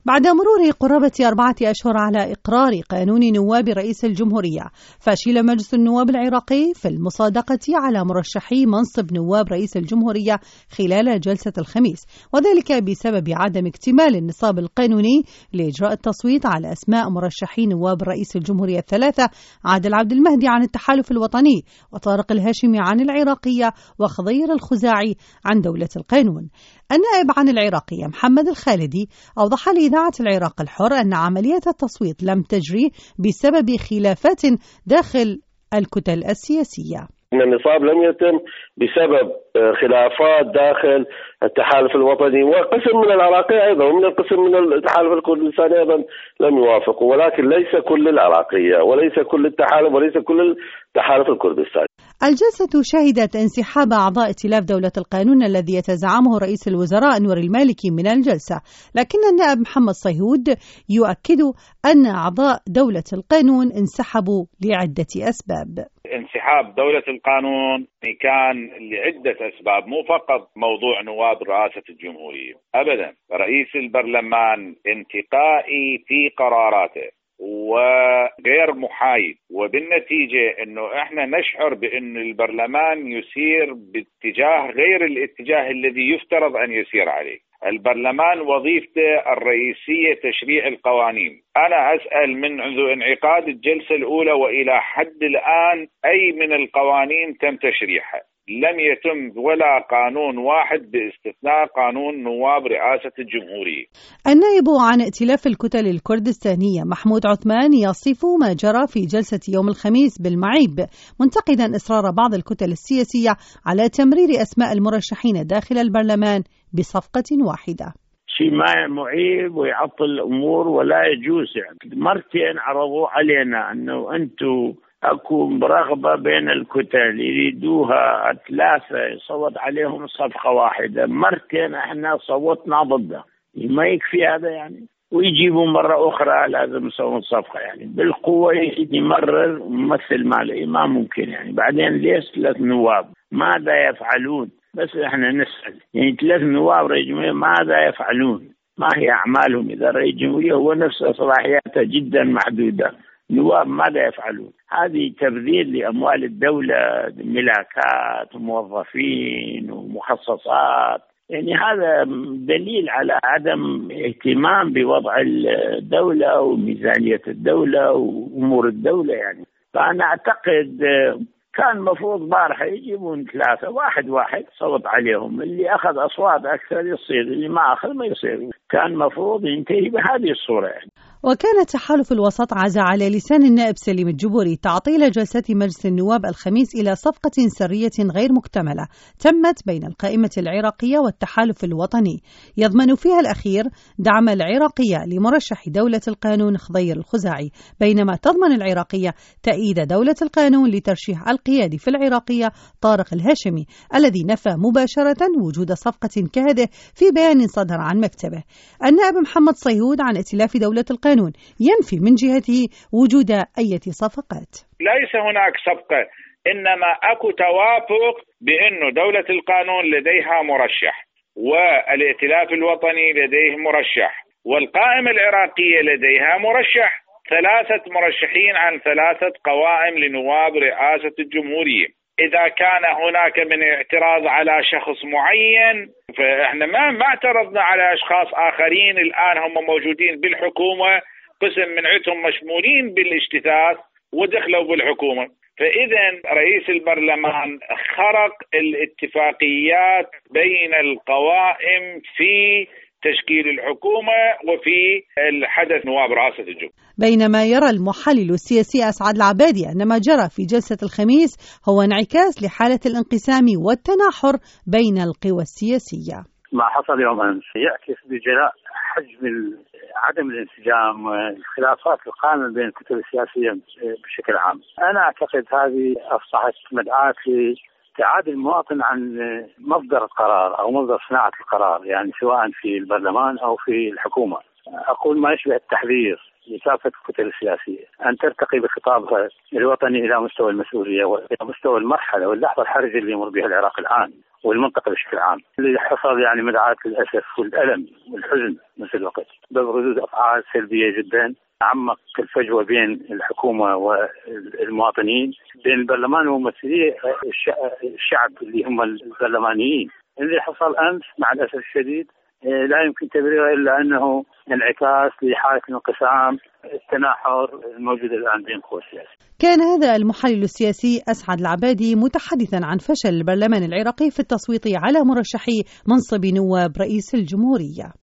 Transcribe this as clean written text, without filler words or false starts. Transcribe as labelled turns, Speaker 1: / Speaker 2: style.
Speaker 1: بعد مرور قرابة 4 أشهر على إقرار قانون نواب رئيس الجمهورية، فشل مجلس النواب العراقي في المصادقة على مرشحي منصب نواب رئيس الجمهورية خلال جلسة الخميس، وذلك بسبب عدم اكتمال النصاب القانوني لإجراء التصويت على أسماء مرشحي نواب رئيس الجمهورية الثلاثة: عادل عبد المهدي عن التحالف الوطني، وطارق الهاشمي عن العراقية، وخضير الخزاعي عن دولة القانون. النائب عن العراقية محمد الخالدي أوضح لإذاعة العراق الحر أن عملية التصويت لم تجري بسبب خلافات داخل الكتل السياسية.
Speaker 2: إن النصاب لم يتم بسبب خلافات داخل التحالف الوطني، وقسم من العراقية أيضا ومن القسم من التحالف الكردستاني أيضا لم يوافقوا، ولكن ليس كل العراقية وليس كل التحالف وليس كل التحالف الكردستاني.
Speaker 1: الجلسة شهدت انسحاب أعضاء ائتلاف دولة القانون الذي يتزعمه رئيس الوزراء أنور المالكي من الجلسة، لكن النائب محمد صيهود يؤكد أن أعضاء دولة القانون انسحبوا لعدة أسباب.
Speaker 3: انسحاب دولة القانون كان لعدة أسباب، مو فقط موضوع نواب رئاسة الجمهورية أبدا. رئيس البرلمان انتقائي في قراراته وغير محايد، وبالنتيجة انه احنا نشعر بان البرلمان يسير باتجاه غير الاتجاه الذي يفترض ان يسير عليه. البرلمان وظيفته الرئيسية تشريع القوانين. انا اسأل منذ انعقاد الجلسة الاولى والى حد الان اي من القوانين تم تشريعها؟ لم يتم ولا قانون واحد باستثناء قانون نواب رئاسة الجمهورية.
Speaker 1: النائب عن ائتلاف الكتل الكردستانية محمود عثمان يصف ما جرى في جلسة يوم الخميس بالمعيب، منتقدا إصرار بعض الكتل السياسية على تمرير أسماء المرشحين داخل البرلمان بصفقة واحدة.
Speaker 4: شيء ما معيب ويعطل الأمور ولا يجوز. يعني مرتين عرضوا علينا أنه أنتم أكو رغبة بين الكتل يريدوها 3 يصوت عليهم صفقة واحدة، مرتين احنا صوتنا ضده. ما يكفي هذا يعني؟ ويجيبوا مرة أخرى لازم يسوون صفقة، يعني بالقوة يمرر ممثل مالي، ما ممكن يعني. بعدين ليش 3 نواب؟ ماذا يفعلون؟ بس احنا نسأل يعني 3 نواب رئيس جمهورية ماذا يفعلون؟ ما هي أعمالهم؟ إذا رئيس جمهورية هو نفسه صلاحياته جدا محدودة، نواب ماذا يفعلون؟ هذه تبذير لأموال الدولة، ملاكات وموظفين ومخصصات. يعني هذا دليل على عدم اهتمام بوضع الدولة وميزانية الدولة وأمور الدولة يعني. فأنا أعتقد كان مفروض بارحة يجيبون 3 واحد صوت عليهم، اللي أخذ أصوات أكثر يصير، اللي ما أخذ ما يصير. كان مفروض ينتهي بهذه الصورة يعني.
Speaker 1: وكان تحالف الوسط عزا على لسان النائب سليم الجبوري تعطيل جلسة مجلس النواب الخميس إلى صفقة سرية غير مكتملة تمت بين القائمة العراقية والتحالف الوطني، يضمن فيها الأخير دعم العراقية لمرشح دولة القانون خضير الخزاعي، بينما تضمن العراقية تأييد دولة القانون لترشيح القيادي في العراقية طارق الهاشمي، الذي نفى مباشرة وجود صفقة كهذه في بيان صدر عن مكتبه. النائب محمد صيهود عن ائتلاف دولة القانون ينفي من جهته وجود أي صفقات.
Speaker 3: ليس هناك صفقة، إنما أكو توافق بأنه دولة القانون لديها مرشح والائتلاف الوطني لديه مرشح والقائمة العراقية لديها مرشح، 3 مرشحين عن 3 قوائم لنواب رئاسة الجمهورية. إذا كان هناك من اعتراض على شخص معين، فإحنا ما اعترضنا على أشخاص آخرين الآن هم موجودين بالحكومة، قسم من عندهم مشمولين بالاجتثاث ودخلوا بالحكومة. فإذا رئيس البرلمان خرق الاتفاقيات بين القوائم في تشكيل الحكومة وفي الحدث نواب رئاسة الجمهورية.
Speaker 1: بينما يرى المحلل السياسي أسعد العبادي أن ما جرى في جلسة الخميس هو انعكاس لحالة الانقسام والتناحر بين القوى السياسية.
Speaker 5: ما حصل يوم أمس يعكس بجلاء حجم عدم الانسجام والخلافات القائمة بين الكتل السياسية بشكل عام. أنا أعتقد هذه أصبحت مدعاة ابتعاد المواطن عن مصدر القرار أو مصدر صناعة القرار، يعني سواء في البرلمان أو في الحكومة. أقول ما يشبه التحذير لكافة الكتل السياسية أن ترتقي بخطابها الوطني إلى مستوى المسؤولية وإلى مستوى المرحلة واللحظة الحرجة اللي يمر بها العراق الآن، والمنطقة بشكل عام. اللي حصل يعني مدعاة للأسف والألم والحزن نفس الوقت، بردود أفعال سلبية جدا، عمق الفجوة بين الحكومة والمواطنين، بين البرلمان وممثلي الشعب اللي هم البرلمانيين. اللي حصل أمس مع الأسف الشديد لا يمكن تبريره إلا أنه انعكاس لحالة الانقسام التناحر الموجود الآن بين قوى السياسة.
Speaker 1: كان هذا المحلل السياسي أسعد العبادي متحدثا عن فشل البرلمان العراقي في التصويت على مرشحي منصب نواب رئيس الجمهورية.